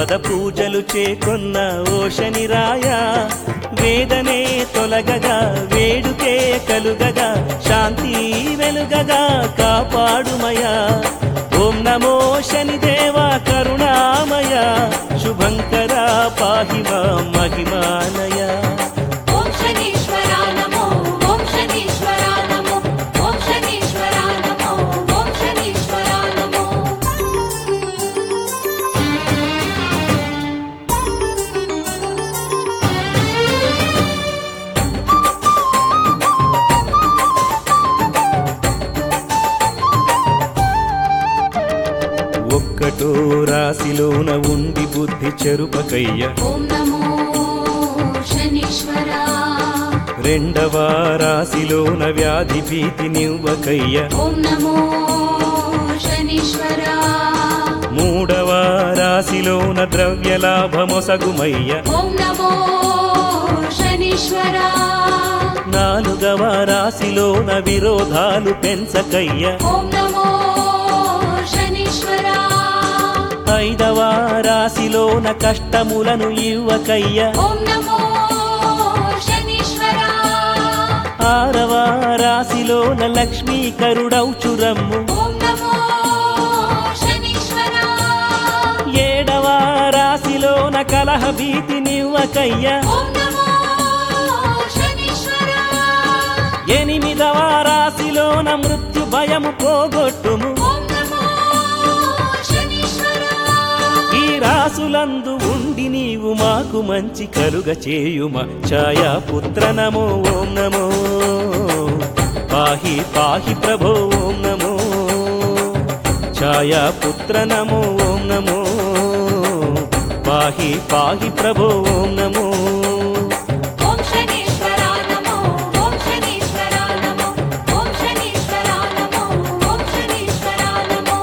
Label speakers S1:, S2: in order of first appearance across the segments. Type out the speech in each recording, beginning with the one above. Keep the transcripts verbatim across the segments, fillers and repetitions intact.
S1: పద పూజలు చేకొన్న ఓ శనిరాయ వేదనే తొలగగా వేడుకే కలుగగా శాంతి వెలుగగా కాపాడుమయా ఓం నమో శనిదేవ కరుణామయ శుభంకర పాహి మాం మహిమాలయ
S2: ఓం శనీశ్వరా నమో ఓం శనీశ్వరా నమో ఓం శనీశ్వరా నమో ఓం శనీశ్వరా నమో
S1: ఒక్కటో రాశిలోన ఉండి బుద్ధి చెరుపకయ్య
S2: ఓం నమో శనీశ్వరా
S1: రెండవ రాశిలోన వ్యాధి భీతి నివ్వకయ్య
S2: ఓం నమో శనీశ్వరా
S1: మూడవ రాశిలోన ద్రవ్య లాభమొసగుమయ్య
S2: ఓం నమో శనీశ్వరా
S1: నాలుగవ రాశిలోన విరోధాలు పెంచకయ్య
S2: ఓం నమో శనీశ్వరా
S1: ఐదవ రాశిలోన కష్టములను ఇవ్వకయ్య
S2: ఓం నమో శనీశ్వరా
S1: ఆరవ రాశిలోన లక్ష్మీకరుడౌచురమ్ము
S2: ఓం నమో శనీశ్వరా
S1: ఏడవ రాశిలోన కలహ భీతి నివ్వకయ్య
S2: ఓం నమో శనీశ్వరా
S1: ఎనిమిదవ రాశిలోన మృత్యు భయము పోగొట్టుము
S2: ఓం నమో శనీశ్వరా
S1: ఈ రాసులందు ఉండి నీవు మాకు మంచి కలుగ చేయుమ ఛాయాపుత్ర నమో ఓం నమో పాహి పాహి ప్రభో ఓం నమో ఛాయాపుత్ర నమో ఓం నమో పాహి పాహి ప్రభో ఓం నమో
S2: ఓం శనీశ్వరా నమో ఓం శనీశ్వరా నమో ఓం శనీశ్వరా నమో ఓం శనీశ్వరా నమో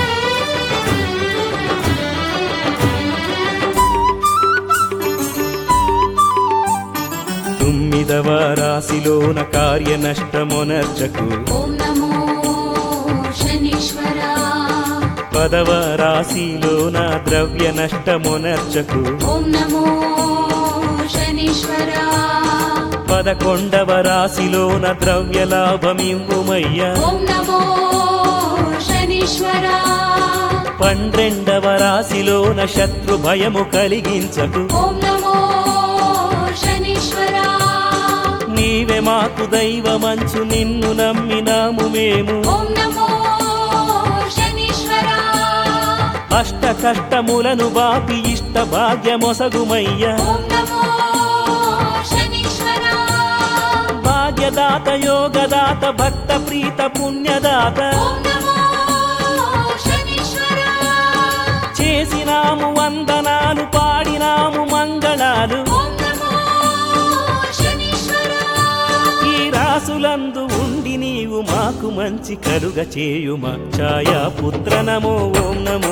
S1: తొమ్మిదవ రాశిలోన కార్య నష్టమొనర్చకు
S2: ఓం నమో శనీశ్వరా
S1: పదవ రాశిలోన ద్రవ్య నష్టమొనర్చకు
S2: ఓం నమో శనీశ్వరా
S1: పదకొండవ రాశిలోన ద్రవ్య లాభమివ్వుమయ్య
S2: ఓం నమో శనీశ్వరా
S1: పన్నెండవ రాశిలోన శత్రు భయము కలిగించకు
S2: ఓం నమో శనీశ్వరా
S1: నీవే మాకు దైవమంచు నిన్ను నమ్మినాము మేము
S2: ఓం నమో శనీశ్వరా
S1: అష్ట కష్టములను బాపి ఇష్ట భాగ్యమొసగుమయ్య
S2: ఓం నమో శనీశ్వరా
S1: భాగ్యదాత యోగదాత భక్త ప్రీత పుణ్యదాత
S2: ఓం నమో శనీశ్వరా
S1: చేసినాము వందనాలు పాడినాము మంగళాలు
S2: ఓం నమో శనీశ్వరా
S1: ఈ రాసులందు ఉండి నీవు మాకు మంచి కలుగ చేయుమ ఛాయాపుత్ర నమో ఓం నమో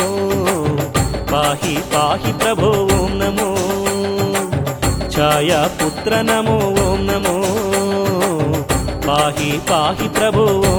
S1: పాహి పాహి ప్రభో ఓం నమో ఛాయాపుత్ర నమో ఓం నమో పాహి పాహి ప్రభో